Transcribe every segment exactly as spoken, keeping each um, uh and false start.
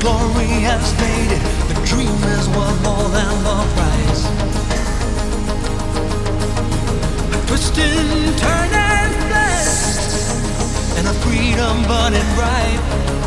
glory has faded, the dream is worth more than the price. A twisting, turning flesh, and a freedom burning bright.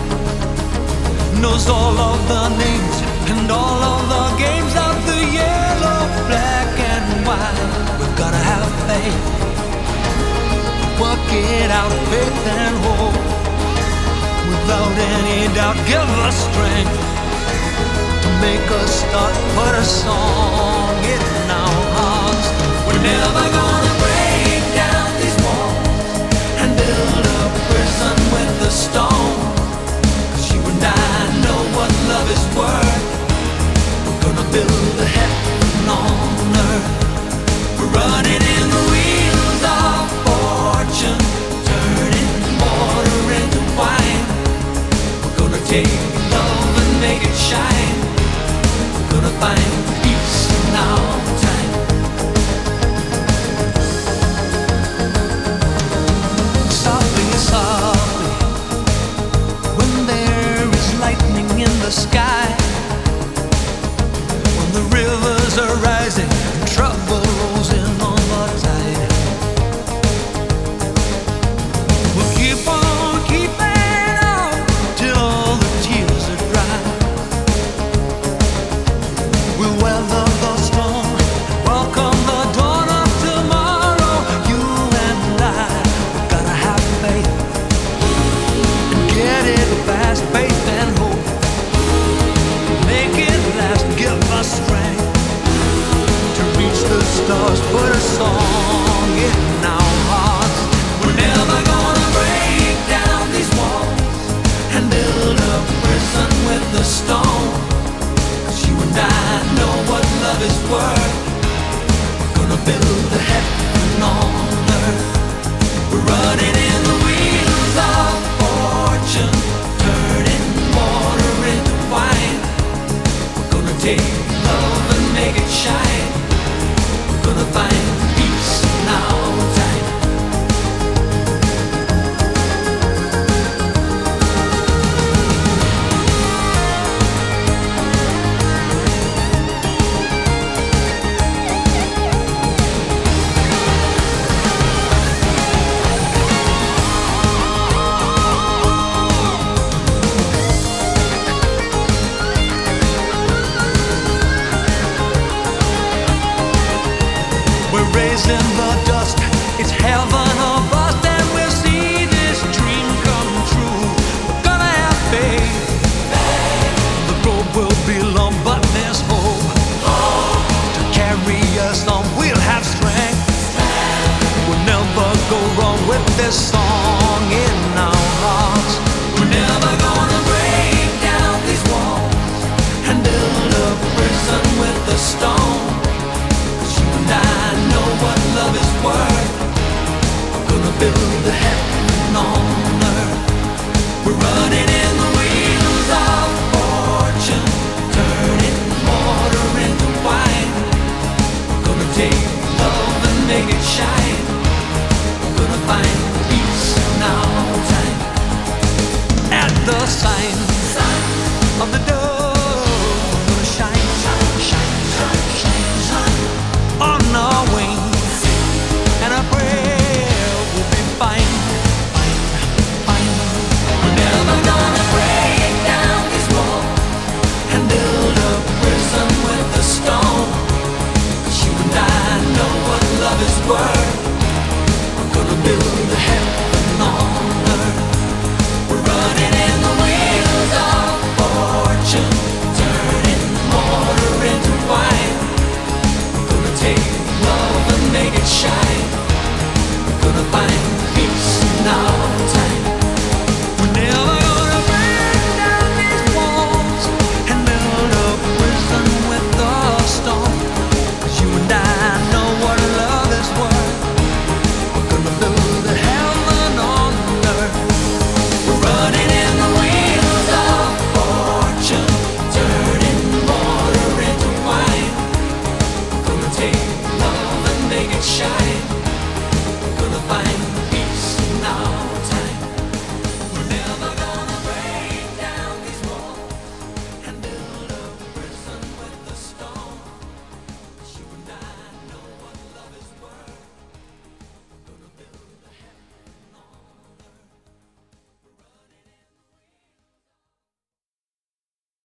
Knows all of the names and all of the games of the yellow, black and white. We've gotta have faith, work it out, faith and hope. Without any doubt, give us strength to make us start, put a song in our hearts. We're never gonna break down these walls and build a prison with the stone. 'Cause you and I know what love is worth. We're gonna build a heaven on earth. We're running in the wheels of fortune, turning water into wine. Take love and make it shine. We're gonna find peace in our time. Softly, softly, when there is lightning in the sky, when the rivers are rising and trouble rolls in on the tide, we'll keep on keeping weather the storm, welcome the dawn of tomorrow. You and I, we've gotta have faith and get it fast, faith and hope. Make it last, give us strength to reach the stars, put a song in our hearts. We're never gonna break down these walls and build a prison with the stone. You and I know what love is worth. We're gonna build a heaven on earth. We're running in the wheels of fortune, turning water into wine. We're gonna take love and make it shine. We're gonna find